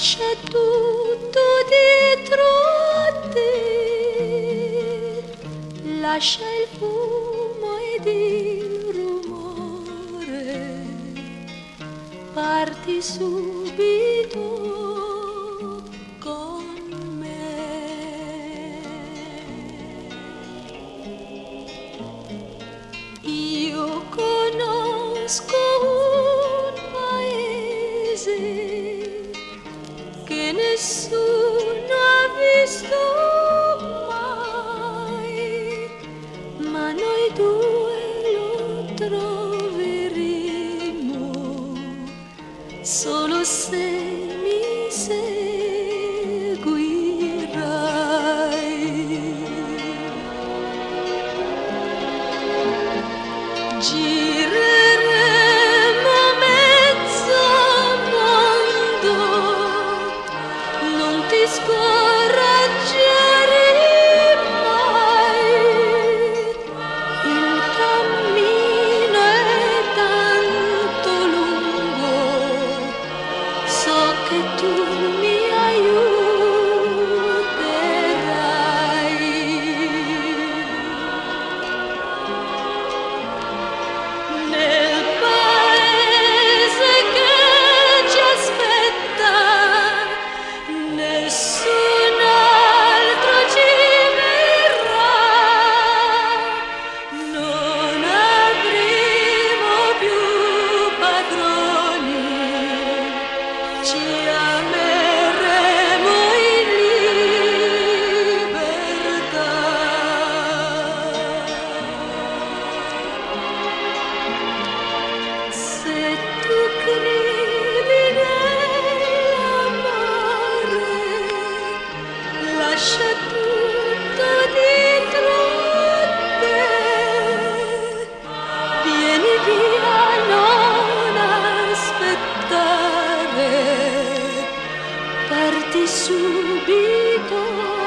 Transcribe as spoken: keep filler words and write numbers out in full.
lascia tutto dietro a te, lascia il fumo ed il rumore, parti subito con me. Io conosco un paese che nessuno ha visto mai, ma noi due lo troveremo solo se mi seguirai. Gireremo mezzo mondo, non ti scoraggiare mai, il cammino è tanto lungo, so che tu mi aiuterai. Nel paese che ci aspetta nessun altro ci verrà, non avremo più padroni, ci ameremo in libertà. Se tu credi nell'amore, lascia tutto dietro a te, vieni via, non aspettare, parti subito.